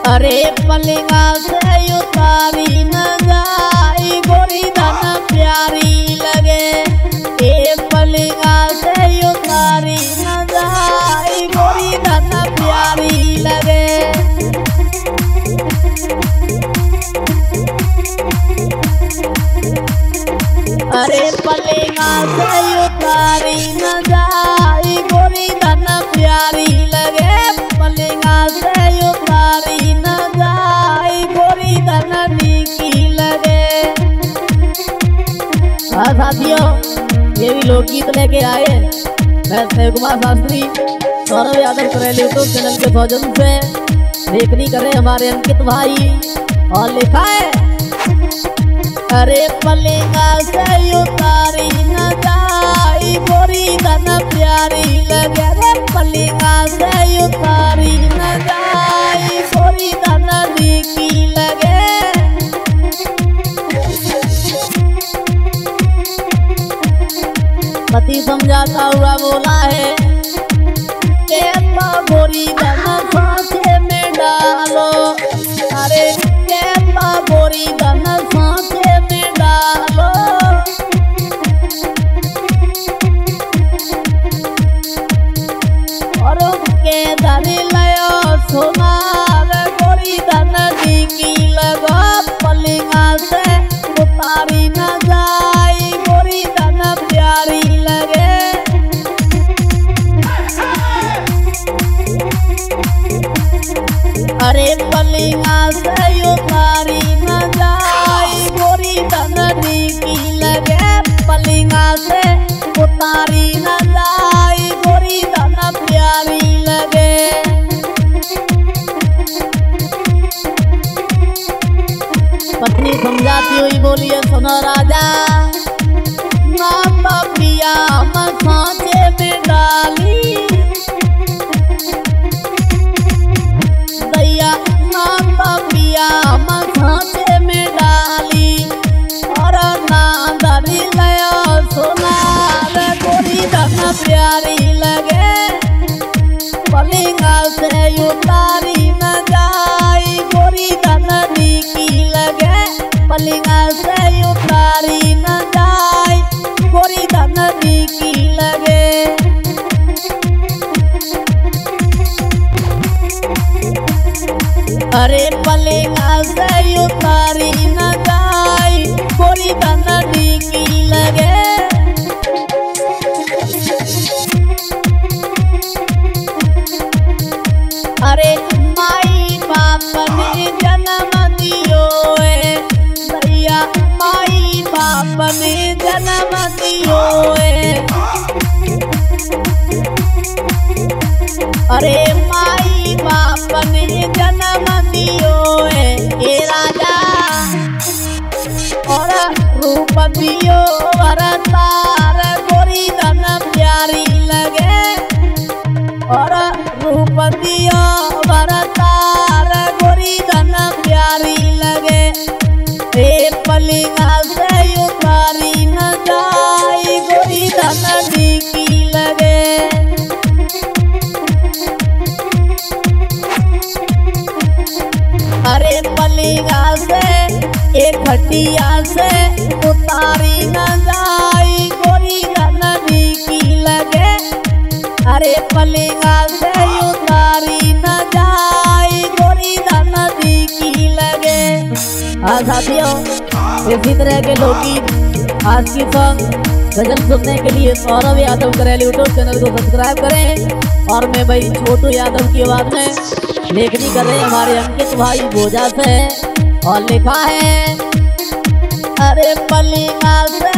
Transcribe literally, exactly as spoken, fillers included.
अरे पलिंगा से उतारी न जाई गोरी धन प्यारी लगे। ए पलिंगा से उतारी न जाई गोरी धन प्यारी लगे। अरे पलिंगा से उतारी न जाई गोरी धन प्यारी लगे। पलिंगा से उतारी न जाई गोरी धन नीकी लगे। हाँ साथियों, ये भी लोकगीत लेके आए मैं शिव कुमार शास्त्री सौरभ यादव करेली यूट्यूब चैनल के भोजन से लेखनी करे हमारे अंकित भाई। और लिखा है अरे पलिंगा से उतारी न जाई गोरी धन प्यारी लगे। रे पलिंगा से उतारी न जाई गोरी धन नीकी लगे। पति समझाता हुआ बोला है के गोरी धन सांचे में डालो। अरे के गोरी धन सांचे में डालो। और के धनी लयो सोनार गोरी धन नीकी लगो। पलिंगा से उतारी न जाई गोरी धन प्यारी लगे। अरे पलिंगा से उतारी न जाई गोरी धन नीकी लगे। पलिंगा से उतारी न जाई गोरी धन प्यारी लगे। पत्नी समझाती हुई बोलिए सुनो राजा ना पिया हम सांचे में डाली। दैया ना पिया हम सांचे में डाली। और ना धनी लयो सोनार गोरी धन प्यारी लगे। पलिंगा से उतारी न जाई गोरी धन नीकी लगे। पलिंगा से उतारी न जाई गोरी धन नीकी लगे। अरे पलिंगा से उतारी न जाई गोरी धन नीकी लगे। अरे माई बाप ने जन्म दियो है भैया। माई बाप ने जन्म दियो है। अरे माई बाप ने जन्म दियो है ए राजा। और रूप दियो वरतार गोरी धन प्यारी लगे। और रूप दियो वरतार गोरी धन प्यारी लगे। ए पलिंगा से उतारी न जाई गोरी धन नीकी लगे। अरे पलिंगा से एक खटिया से उतारी न जाई गोरी धन नीकी लगे। अरे पलिंगा से उतारी न जाई गोरी धन नीकी लगे। हाँ साथियों, इसी तरह के लोकगीत आज की सॉन्ग गजल सुनने के लिए सौरभ यादव करेली यूट्यूब चैनल को सब्सक्राइब करें। और मैं भाई छोटू यादव की आवाज में लेखनी कर रहे हमारे अंकित भाई भोजा से। और लिखा है अरे पलिंगा से